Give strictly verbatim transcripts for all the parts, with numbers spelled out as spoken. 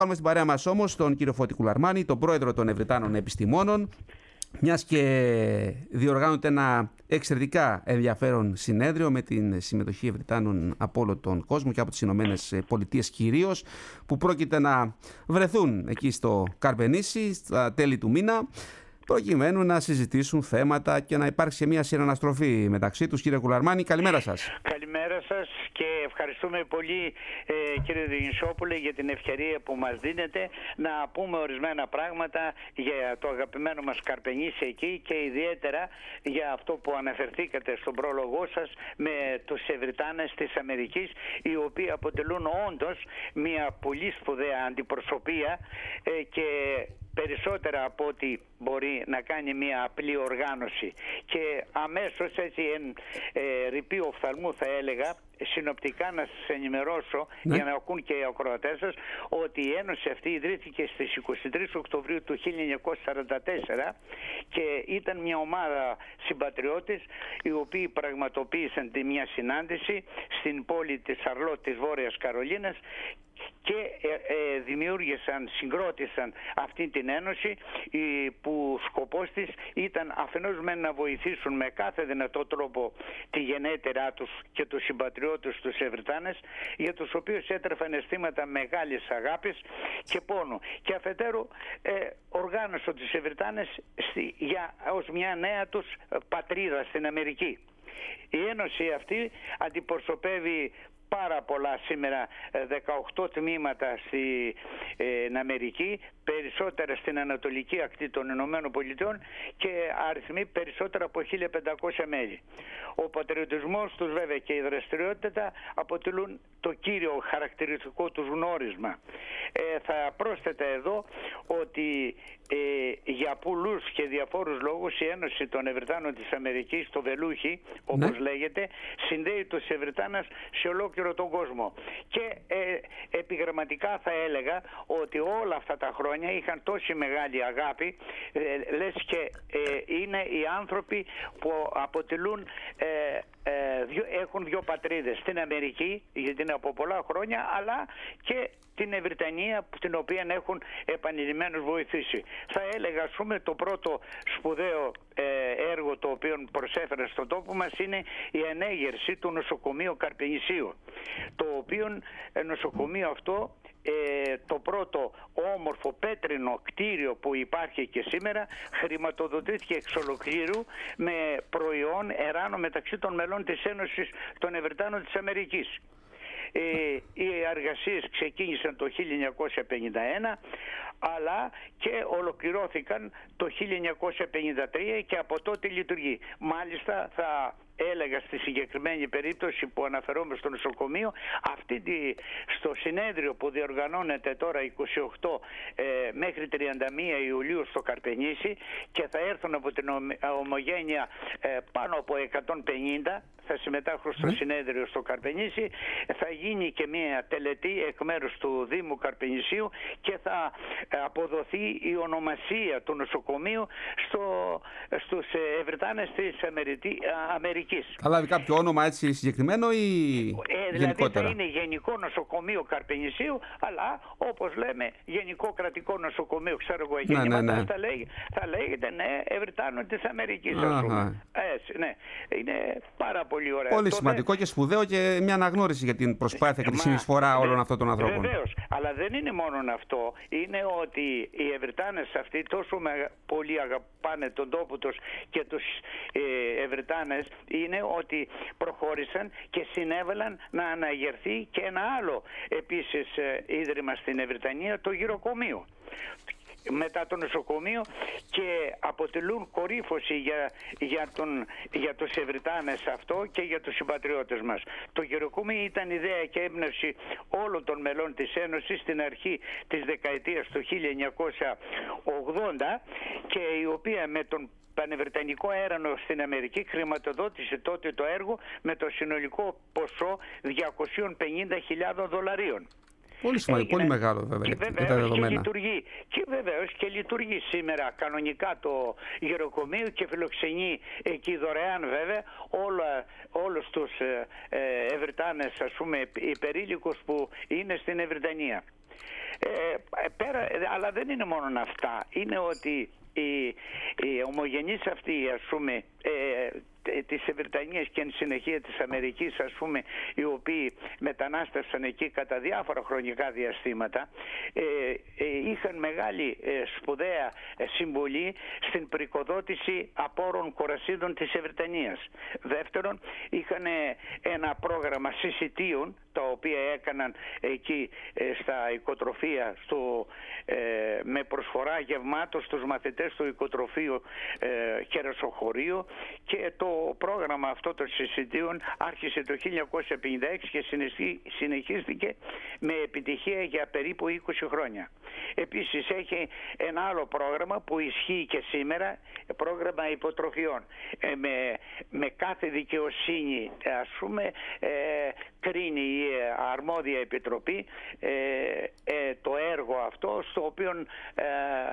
Κάνουμε στην παρέα μας όμως τον κύριο Φώτη Κουλαρμάνη, τον πρόεδρο των Ευρυτάνων Επιστημόνων, μιας και διοργάνονται ένα εξαιρετικά ενδιαφέρον συνέδριο με την συμμετοχή Ευρυτάνων από όλο τον κόσμο και από τις Ηνωμένες Πολιτείες κυρίως, που πρόκειται να βρεθούν εκεί στο Καρπενήσι στα τέλη του μήνα, προκειμένου να συζητήσουν θέματα και να υπάρξει μια συναναστροφή μεταξύ τους. Κύριε Κουλαρμάνη, καλημέρα σας. Καλημέρα σας και ευχαριστούμε πολύ ε, κύριε Διονυσόπουλε για την ευκαιρία που μας δίνετε να πούμε ορισμένα πράγματα για το αγαπημένο μας Καρπενήσι εκεί και ιδιαίτερα για αυτό που αναφερθήκατε στον πρόλογό σας με τους Ευρυτάνες της Αμερικής, οι οποίοι αποτελούν όντως μια πολύ σπουδαία αντιπροσωπεία ε, και περισσότερα από ό,τι μπορεί να κάνει μια απλή οργάνωση. Και αμέσως έτσι εν ε, ρηπή οφθαλμού θα έλεγα, συνοπτικά να σας ενημερώσω, ναι, για να ακούν και οι ακροατές σας, ότι η Ένωση αυτή ιδρύθηκε στις είκοσι τρεις Οκτωβρίου του χίλια εννιακόσια σαράντα τέσσερα και ήταν μια ομάδα συμπατριώτες οι οποίοι πραγματοποίησαν μια συνάντηση στην πόλη της Σαρλότ της Βόρειας Καρολίνας και ε, ε, δημιούργησαν, συγκρότησαν αυτή την ένωση που σκοπός της ήταν αφενός μεν να βοηθήσουν με κάθε δυνατό τρόπο τη γενέτειρά τους και τους συμπατριώτες τους Ευρυτάνες, για τους οποίους έτρεφαν αισθήματα μεγάλης αγάπης και πόνου, και αφετέρου ε, οργάνωσαν τους Ευρυτάνες στη, για, ως μια νέα τους πατρίδα στην Αμερική. Η ένωση αυτή αντιπροσωπεύει πάρα πολλά σήμερα, δεκαοκτώ τμήματα στην Αμερική, περισσότερα στην ανατολική ακτή των Ηνωμένων Πολιτειών και αριθμοί περισσότερα από χίλια πεντακόσια μέλη. Ο πατριωτισμός τους βέβαια και η δραστηριότητα αποτελούν το κύριο χαρακτηριστικό τους γνώρισμα. Ε, θα πρόσθετα εδώ ότι ε, για πολλούς και διαφόρους λόγους η Ένωση των Ευρυτάνων της Αμερικής, το Βελούχι όπως ναι. λέγεται, συνδέει τους Ευρυτάνες σε ολόκληρο τον κόσμο. Και ε, επιγραμματικά θα έλεγα ότι όλα αυτά τα χρόνια είχαν τόση μεγάλη αγάπη, ε, λες και ε, είναι οι άνθρωποι που αποτελούν ε, ε, δυο, έχουν δύο πατρίδες, στην Αμερική γιατί είναι από πολλά χρόνια, αλλά και την Ευρυτανία, την οποία έχουν επανειλημμένως βοηθήσει. Θα έλεγα, ας πούμε, το πρώτο σπουδαίο ε, έργο το οποίο προσέφερε στον τόπο μας είναι η ανέγερση του νοσοκομείου Καρπενησίου, το οποίο ε, νοσοκομείο αυτό, Ε, το πρώτο όμορφο πέτρινο κτίριο που υπάρχει και σήμερα, χρηματοδοτήθηκε εξ ολοκλήρου με προϊόν εράνο μεταξύ των μελών της Ένωσης των Ευρυτάνων της Αμερικής. Ε, οι εργασίες ξεκίνησαν το χίλια εννιακόσια πενήντα ένα αλλά και ολοκληρώθηκαν το χίλια εννιακόσια πενήντα τρία και από τότε λειτουργεί. Μάλιστα θα έλεγα στη συγκεκριμένη περίπτωση που αναφερόμαι στο νοσοκομείο, αυτή τη, στο συνέδριο που διοργανώνεται τώρα είκοσι οκτώ ε, μέχρι τριάντα μία Ιουλίου στο Καρπενήσι και θα έρθουν από την ομογένεια ε, πάνω από εκατόν πενήντα, θα συμμετάχουν στο mm. συνέδριο στο Καρπενήσι, θα γίνει και μια τελετή εκ μέρους του Δήμου Καρπενησίου και θα αποδοθεί η ονομασία του νοσοκομείου στο, στους Ευρυτάνες της Αμερικής. Θα λάβει κάποιο όνομα έτσι συγκεκριμένο ή ε, γενικότερα? Δηλαδή θα είναι Γενικό Νοσοκομείο Καρπενησίου, αλλά όπως λέμε Γενικό Κρατικό Νοσοκομείο, ξέρω εγώ, γεννήματα, ναι, ναι, ναι. Θα, λέγε, θα λέγεται ναι, Ευρυτάνων της Αμερικής, ας πούμε. Έτσι, ναι. Είναι πάρα πολύ ωραία. Πολύ τότε... σημαντικό και σπουδαίο και μια αναγνώριση για την προσπάθεια και τη συνεισφορά όλων αυτών των ανθρώπων. Βεβαίως, αλλά δεν είναι μόνο αυτό. Είναι ότι οι Ευρυτάνες αυτοί τόσο πολύ αγαπάνε τον τόπο τους και τους ε, Ευρυτάνες, είναι ότι προχώρησαν και συνέβαλαν να αναγερθεί και ένα άλλο επίσης ε, ίδρυμα στην Ευρυτανία, το γυροκομείο μετά το νοσοκομείο, και αποτελούν κορύφωση για, για, τον, για τους Ευρυτάνες αυτό και για τους συμπατριώτες μας. Το γυροκομείο ήταν ιδέα και έμπνευση όλων των μελών της Ένωσης στην αρχή της δεκαετίας του χίλια εννιακόσια ογδόντα και η οποία με τον Πανευρυτανικό έρανο στην Αμερική χρηματοδότησε τότε το έργο με το συνολικό ποσό διακόσιες πενήντα χιλιάδες δολαρίων. Πολύ σημαντικό, πολύ μεγάλο βέβαια, και για τα δεδομένα. Και λειτουργεί, και βεβαίως και λειτουργεί σήμερα κανονικά το γεροκομείο και φιλοξενεί εκεί δωρεάν βέβαια όλα, όλους τους ε, ε, Ευρυτάνες, ας πούμε, υπερήλικους που είναι στην Ευρυτανία. Ε, πέρα, αλλά δεν είναι μόνο αυτά. Είναι ότι οι, οι ομογενείς αυτοί, ας πούμε, ε, της Βρετανίας και εν συνεχεία της Αμερικής, ας πούμε, οι οποίοι μετανάστευσαν εκεί κατά διάφορα χρονικά διαστήματα, ε, ε, είχαν μεγάλη ε, σπουδαία ε, συμβολή στην πρικοδότηση απόρων κορασίδων της Βρετανίας. Δεύτερον, είχαν ε, ένα πρόγραμμα συσιτίων, τα οποία έκαναν εκεί ε, στα οικοτροφία στο, ε, με προσφορά γευμάτων στους μαθητές του οικοτροφείου ε, Κερασοχωρίου, και το πρόγραμμα αυτό των συσιτίων άρχισε το χίλια εννιακόσια πενήντα έξι και συνεχίστηκε με επιτυχία για περίπου είκοσι χρόνια. Επίσης έχει ένα άλλο πρόγραμμα που ισχύει και σήμερα, πρόγραμμα υποτροφιών. Ε, με, με κάθε δικαιοσύνη, ας πούμε, ε, κρίνει η αρμόδια επιτροπή ε, ε, το έργο αυτό, στο οποίο ε,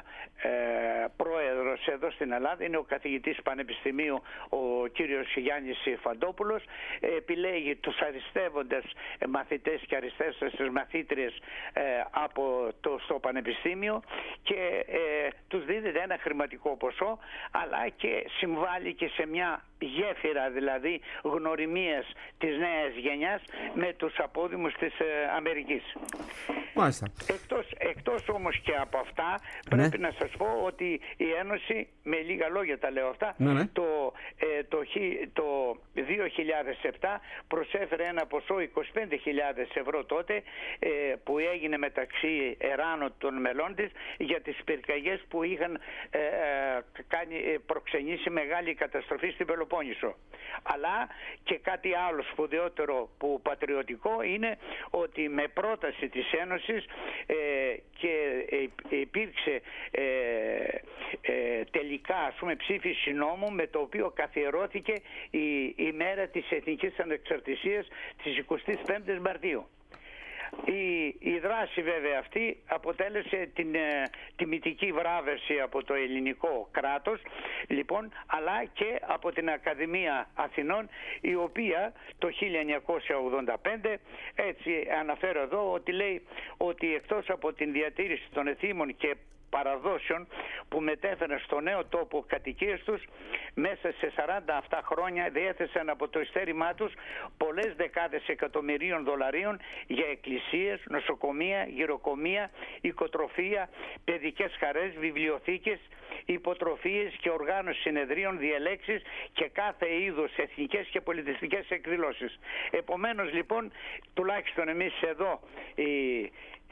ε, πρόεδρος εδώ στην Ελλάδα είναι ο καθηγητής πανεπιστημίου, ο κύριος Γιάννης Φαντόπουλος. Επιλέγει τους αριστεύοντες μαθητές και αριστεύσεις μαθήτριες ε, από το, στο πανεπιστήμιο και ε, τους δίνεται ένα χρηματικό ποσό, αλλά και συμβάλλει και σε μια γέφυρα, δηλαδή γνωριμίας της νέας γενιάς με τους απόδημους της ε, Αμερικής. Μάλιστα. Εκτός, εκτός όμως και από αυτά, ναι. πρέπει να σας πω ότι η Ένωση, με λίγα λόγια τα λέω αυτά, ναι, ναι. Το, ε, το, το δύο χιλιάδες επτά προσέφερε ένα ποσό είκοσι πέντε χιλιάδες ευρώ τότε, ε, που έγινε μεταξύ εράνων των μελών της για τις πυρκαγιές που είχαν ε, κάνει, προξενήσει μεγάλη καταστροφή στην Πελοπόννησο. Αλλά και κάτι άλλο σπουδαιότερο που πατριωτικό είναι ότι με πρόταση της Ένωσης ε, και ε, υπήρξε ε, ε, τελικά, ας πούμε, ψήφιση νόμου με το οποίο καθιερώθηκε η, η μέρα της Εθνικής Ανεξαρτησίας της εικοστής πέμπτης Μαρτίου. Η, η δράση βέβαια αυτή αποτέλεσε την ε, τιμητική βράβευση από το ελληνικό κράτος, λοιπόν, αλλά και από την Ακαδημία Αθηνών, η οποία το χίλια εννιακόσια ογδόντα πέντε, έτσι αναφέρω εδώ, ότι λέει ότι εκτός από την διατήρηση των εθήμων και παραδόσεων που μετέφεραν στο νέο τόπο κατοικίες τους, μέσα σε σαράντα επτά χρόνια διέθεσαν από το ειστέρημά τους πολλές δεκάδες εκατομμυρίων δολαρίων για εκκλησίες, νοσοκομεία, γυροκομεία, οικοτροφία, παιδικές χαρές, βιβλιοθήκες, υποτροφίες και οργάνωση συνεδρίων, διελέξεις και κάθε είδους εθνικές και πολιτιστικές εκδηλώσεις. Επομένως, λοιπόν, τουλάχιστον εμείς εδώ οι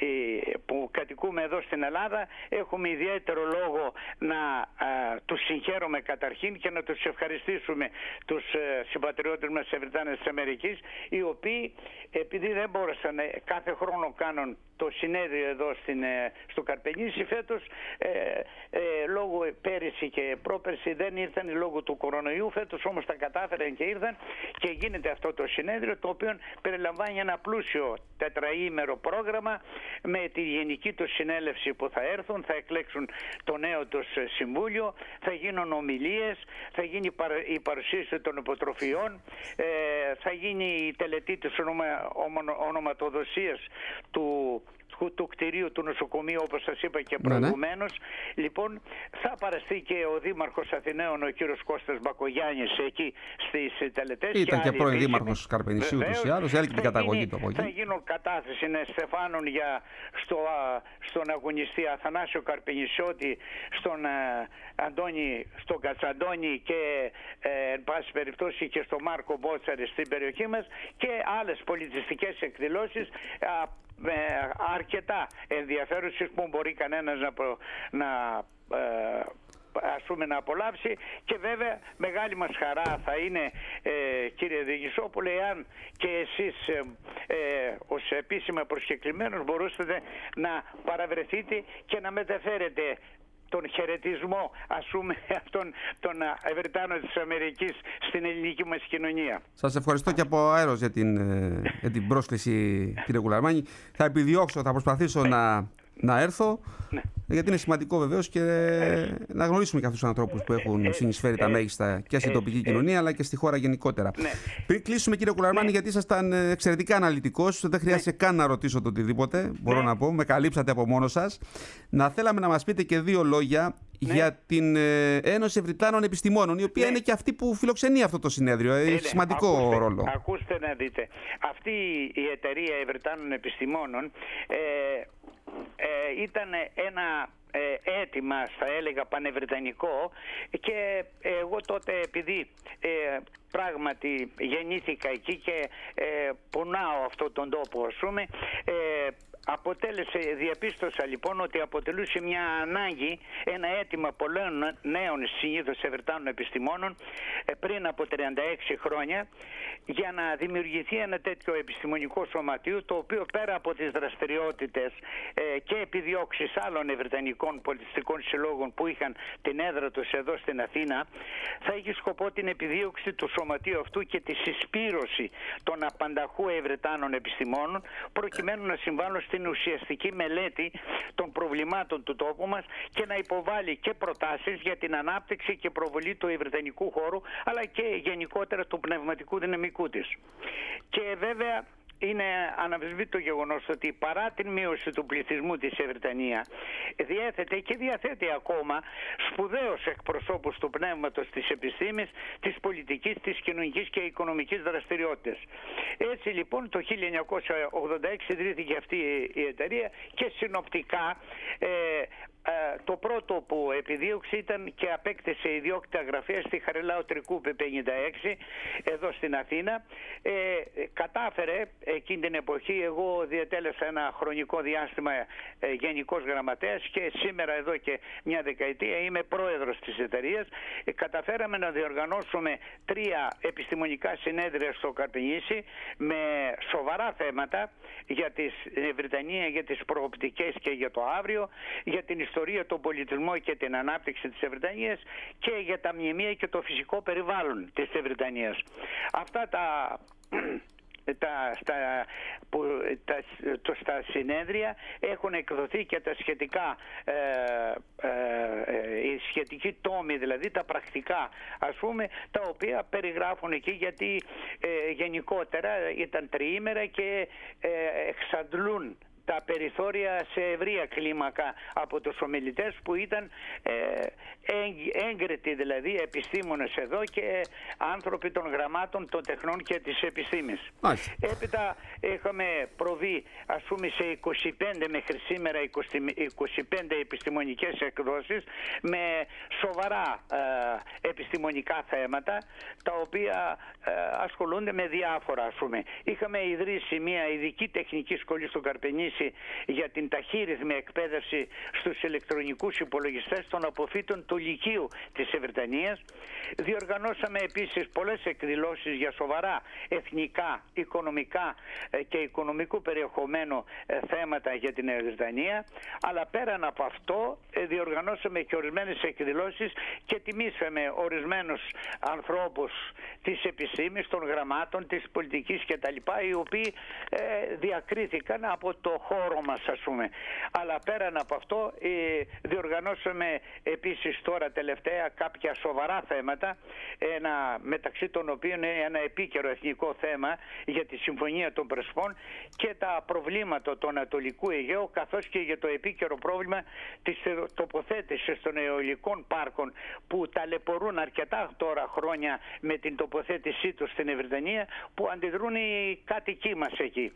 που κατοικούμε εδώ στην Ελλάδα έχουμε ιδιαίτερο λόγο να α, τους συγχαίρουμε καταρχήν και να τους ευχαριστήσουμε τους ε, συμπατριώτες μας της Βρετανίας της Αμερικής, οι οποίοι, επειδή δεν μπόρεσαν ε, κάθε χρόνο κάνουν το συνέδριο εδώ στην, ε, στο Καρπενήσι, φέτος ε, ε, λόγω πέρυσι και πρόπερσι δεν ήρθαν λόγω του κορονοϊού, φέτος όμως τα κατάφεραν και ήρθαν και γίνεται αυτό το συνέδριο, το οποίο περιλαμβάνει ένα πλούσιο τετραήμερο πρόγραμμα με τη γενική του συνέλευση που θα έρθουν, θα εκλέξουν το νέο τους συμβούλιο, θα γίνουν ομιλίες, θα γίνει η παρουσίαση των υποτροφιών, ε, θα γίνει η τελετή της ονομα, ονοματοδοσίας του του κτηρίου του νοσοκομείου, όπως σας είπα και προηγουμένως. Ναι, ναι. Λοιπόν, θα παραστεί και ο Δήμαρχος Αθηναίων, ο κύριος Κώστας Μπακογιάννης, εκεί στις τελετές. Ήταν και, και πρώην Δήμαρχος Καρπενησίου τους ή άλλως, έλκει την καταγωγή του από εκεί. Θα γίνουν κατάθεση στεφάνων για, στο, στον αγωνιστή Αθανάσιο Καρπενησιώτη, στον ε, Αντώνη, στον Κατσαντώνη και ε, εν πάση περιπτώσει και στον Μάρκο Μπότσαρη στην περιοχή μας, και άλλες πολιτιστικές εκδηλώσεις με αρκετά ενδιαφέρουσες που μπορεί κανένας να, προ, να ε, ας πούμε να απολαύσει. Και βέβαια μεγάλη μας χαρά θα είναι, ε, κύριε Διγισόπουλε, εάν και εσείς ε, ε, ως επίσημα προσκεκλημένος μπορούσατε να παραβρεθείτε και να μεταφέρετε τον χαιρετισμό, ας πούμε, αυτών των Βρετάνων της Αμερικής στην ελληνική μας κοινωνία. Σας ευχαριστώ και από αέρος για την, για την πρόσκληση, κύριε Κουλαρμάνη. Θα επιδιώξω, θα προσπαθήσω να να έρθω. Ναι. Γιατί είναι σημαντικό βεβαίως και ε, να γνωρίσουμε και αυτούς τους ανθρώπους που έχουν ε, συνεισφέρει ε, τα μέγιστα και στην ε, τοπική ε, κοινωνία αλλά και στη χώρα γενικότερα. Ναι. Πριν κλείσουμε, κύριε Κουλαρμάνη, ναι. γιατί ήσασταν εξαιρετικά αναλυτικός, δεν χρειάζεται ναι. καν να ρωτήσω το οτιδήποτε, μπορώ ναι. να πω, με καλύψατε από μόνο σας. Να θέλαμε να μας πείτε και δύο λόγια ναι. για την ε, Ένωση Ευρυτάνων Επιστημόνων, η οποία ναι. είναι και αυτή που φιλοξενεί αυτό το συνέδριο. Έχει ε, σημαντικό ακούστε, ρόλο. Ακούστε να δείτε. Αυτή η εταιρεία Ευρυτάνων Επιστημόνων ε, ε, ήταν ένα ε, αίτημα, θα έλεγα, πανευρυτανικό, και εγώ τότε, επειδή ε, πράγματι γεννήθηκα εκεί και ε, πονάω αυτόν τον τόπο, ας πούμε, ε, αποτέλεσε, διαπίστωσα λοιπόν ότι αποτελούσε μια ανάγκη, ένα αίτημα πολλών νέων συνήθως Ευρυτάνων επιστημόνων πριν από τριάντα έξι χρόνια, για να δημιουργηθεί ένα τέτοιο επιστημονικό σωματείο, το οποίο πέρα από τις δραστηριότητες ε, και επιδιώξεις άλλων ευρυτανικών πολιτιστικών συλλόγων που είχαν την έδρα τους εδώ στην Αθήνα, θα έχει σκοπό την επιδίωξη του σωματείου αυτού και τη συσπήρωση των απανταχού Ευρυτάνων επιστημόνων, προκειμένου να συμβάλλουν στην ουσιαστική μελέτη των προβλημάτων του τόπου μας και να υποβάλει και προτάσεις για την ανάπτυξη και προβολή του ευρυτανικού χώρου, αλλά και γενικότερα του πνευματικού δυναμικού της. Και βέβαια είναι αναμφισβήτητο γεγονός ότι παρά την μείωση του πληθυσμού της Ευρυτανία διέθετε και διαθέτει ακόμα σπουδαίους εκπροσώπους του πνεύματος, της επιστήμης, της πολιτικής, της κοινωνικής και οικονομικής δραστηριότητας. Έτσι λοιπόν το χίλια εννιακόσια ογδόντα έξι ιδρύθηκε αυτή η εταιρεία και συνοπτικά ε, το πρώτο που επιδίωξε ήταν και απέκτησε ιδιόκτητα γραφεία στη Χαριλάου Τρικούπη πενήντα έξι εδώ στην Αθήνα. Ε, κατάφερε εκείνη την εποχή, εγώ διετέλεσα ένα χρονικό διάστημα ε, γενικός γραμματέας και σήμερα εδώ και μια δεκαετία είμαι πρόεδρος της εταιρείας. Ε, καταφέραμε να διοργανώσουμε τρία επιστημονικά συνέδρια στο Καρπενήσι με σοβαρά θέματα για τη Βρυτανία, για τις προοπτικές και για το αύριο, για την ιστορία, τον πολιτισμό και την ανάπτυξη της Βρυτανίας και για τα μνημεία και το φυσικό περιβάλλον της Βρυτανίας. Αυτά τα... Τα, στα, που, τα, το, στα συνέδρια έχουν εκδοθεί και τα σχετικά ε, ε, ε, οι σχετικοί τόμοι, δηλαδή τα πρακτικά, ας πούμε, τα οποία περιγράφουν εκεί, γιατί ε, γενικότερα ήταν τριήμερα και ε, εξαντλούν τα περιθώρια σε ευρεία κλίμακα από τους ομιλητές που ήταν ε, έγκριτοι, δηλαδή επιστήμονες εδώ και άνθρωποι των γραμμάτων, των τεχνών και της επιστήμης. Μάλιστα. Έπειτα είχαμε προβεί, ας πούμε, σε είκοσι πέντε μέχρι σήμερα είκοσι πέντε επιστημονικές εκδόσεις με σοβαρά ε, επιστημονικά θέματα, τα οποία ε, ασχολούνται με διάφορα, ας πούμε. Είχαμε ιδρύσει μια ειδική τεχνική σχολή στο Καρπενήσι για την ταχύρυθμη εκπαίδευση στους ηλεκτρονικούς υπολογιστές των αποφύτων του Λυκείου της Βρυτανίας. Διοργανώσαμε επίσης πολλές εκδηλώσεις για σοβαρά εθνικά, οικονομικά και οικονομικού περιεχομένου θέματα για την Βρυτανία, αλλά πέραν από αυτό διοργανώσαμε και ορισμένες εκδηλώσεις και τιμήσαμε ορισμένους ανθρώπους της επιστήμης, των γραμμάτων, της πολιτικής κτλ., οι οποίοι ε, διακρίθηκαν από το χώρο μας, ας πούμε. Αλλά πέραν από αυτό ε, διοργανώσαμε επίσης τώρα τελευταία κάποια σοβαρά θέματα, ένα, μεταξύ των οποίων είναι ένα επίκαιρο εθνικό θέμα για τη Συμφωνία των Πρεσπών και τα προβλήματα του Ανατολικού Αιγαίου, καθώς και για το επίκαιρο πρόβλημα της τοποθέτησης των αιωλικών πάρκων που ταλαιπωρούν αρκετά τώρα χρόνια με την τοποθέτησή τους στην Βρυτανία, που αντιδρούν οι κάτοικοί μας εκεί.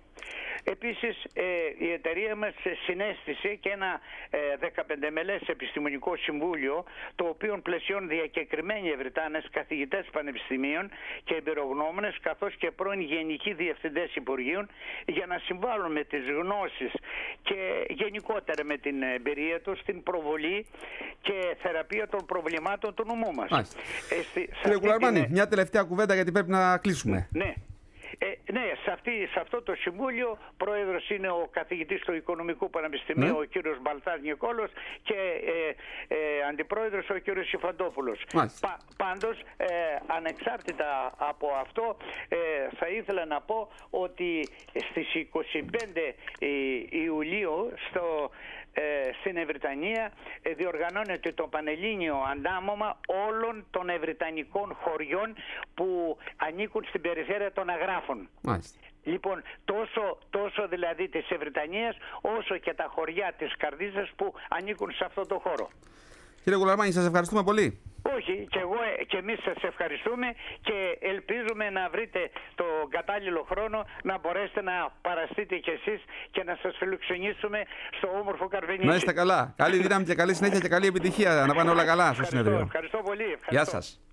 Επίσης ε, η εταιρεία μας συνέστησε και ένα ε, δεκαπέντε μελές επιστημονικό συμβούλιο, το οποίο πλαισιώνει διακεκριμένοι Βρυτάνες καθηγητές πανεπιστημίων και εμπειρογνώμονες, καθώς και πρώην γενικοί διευθυντές υπουργείων, για να συμβάλλουν με τις γνώσεις και γενικότερα με την εμπειρία τους στην προβολή και θεραπεία των προβλημάτων του νομού μας. Ε, Κύριε Κουλαρμάνη, την... μια τελευταία κουβέντα, γιατί πρέπει να κλείσουμε. Ναι. Ε, ναι, σε, αυτή, σε αυτό το συμβούλιο πρόεδρος είναι ο καθηγητής του Οικονομικού Πανεπιστημίου, ναι, ο κύριος Μπαλτάς Νικόλος, και ε, ε, αντιπρόεδρος ο κύριος Σιφαντόπουλος. Πα, πάντως, ε, ανεξάρτητα από αυτό, ε, θα ήθελα να πω ότι στις είκοσι πέντε Ιουλίου στο στην Ευρυτανία ε, διοργανώνεται το Πανελλήνιο Αντάμωμα όλων των ευρυτανικών χωριών που ανήκουν στην περιφέρεια των Αγράφων. Μάλιστα. Λοιπόν, τόσο, τόσο δηλαδή της Ευρυτανίας όσο και τα χωριά της Καρδίτσας που ανήκουν σε αυτό το χώρο. Κύριε Γουλαρμάνη, σας ευχαριστούμε πολύ. Όχι, και εγώ και εμείς σας ευχαριστούμε και ελπίζουμε να βρείτε το κατάλληλο χρόνο να μπορέσετε να παραστείτε κι εσείς και να σας φιλοξενήσουμε στο όμορφο Καρβενήσι. Να είστε καλά. Καλή δύναμη και καλή συνέχεια και καλή επιτυχία. Να πάνε όλα καλά στο συνέδριο. Ευχαριστώ πολύ. Ευχαριστώ. Γεια σας.